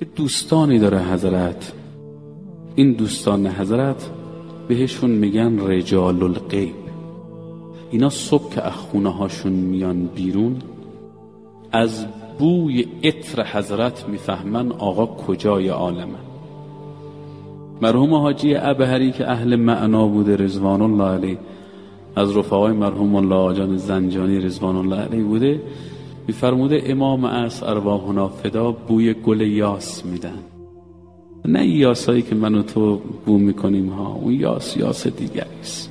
دوستانی داره حضرت. این دوستان حضرت بهشون میگن رجال الغیب. اینا صبح که از خونه هاشون میان بیرون، از بوی عطر حضرت میفهمن آقا کجای عالمه. مرحوم حاجی ابهری که اهل معنا بوده رضوان الله علیه، از رفقای مرحوم الله آجان زنجانی رضوان الله علیه بوده، میفرموده امام عصر ارواحنا فدا بوی گل یاس میدن. نه یاسایی که من و تو بو میکنیم ها، اون یاس دیگری است.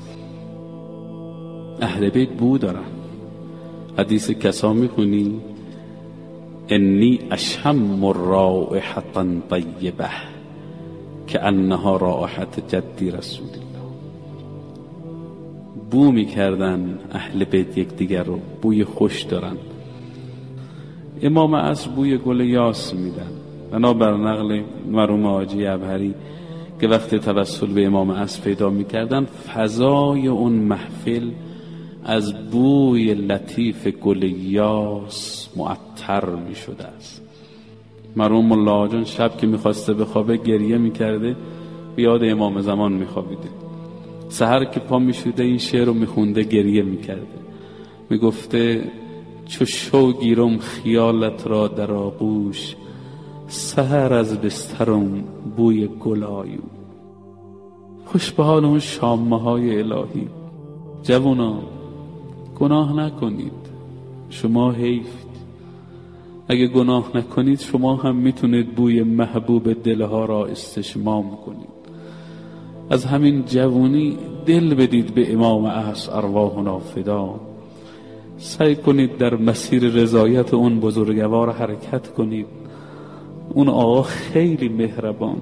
اهل بیت بو دارن. حدیث کسا میخونی انی اشم رائحة طیبه که انها رائحة جدی رسول الله. بو میکردن اهل بیت یک دیگر رو، بوی خوش دارن. امام عصر بوی گل یاس میدن. بنابر نقل مرحوم حاجی ابهری که وقت توسل به امام عصر پیدا میکردن، فضای اون محفل از بوی لطیف گل یاس معطر میشده است. مرحوم الله آجان شب که میخواسته بخوابه گریه میکرده، بیاد امام زمان میخوابیده. سحر که پا میشده این شعر رو میخونده، گریه میکرده، میگفته چو شو گیرم خیالت را در آغوش، سحر از بسترم بوی گلایو. خوش به حال اون شامه های الهی. جوونا گناه نکنید، شما حیفید. اگه گناه نکنید شما هم میتونید بوی محبوب دلها را استشمام کنید. از همین جوونی دل بدید به امام عصر ارواحنا فدا. سعی کنید در مسیر رضایت اون بزرگوار حرکت کنید. اون آقا خیلی مهربانه.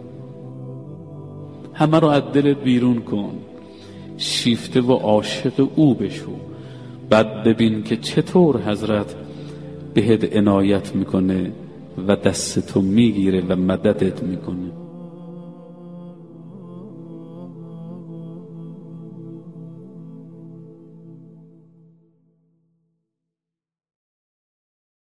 همه رو از دلت بیرون کن، شیفته و عاشق او بشو. بعد ببین که چطور حضرت بهت عنایت میکنه و دستتو میگیره و مددت میکنه.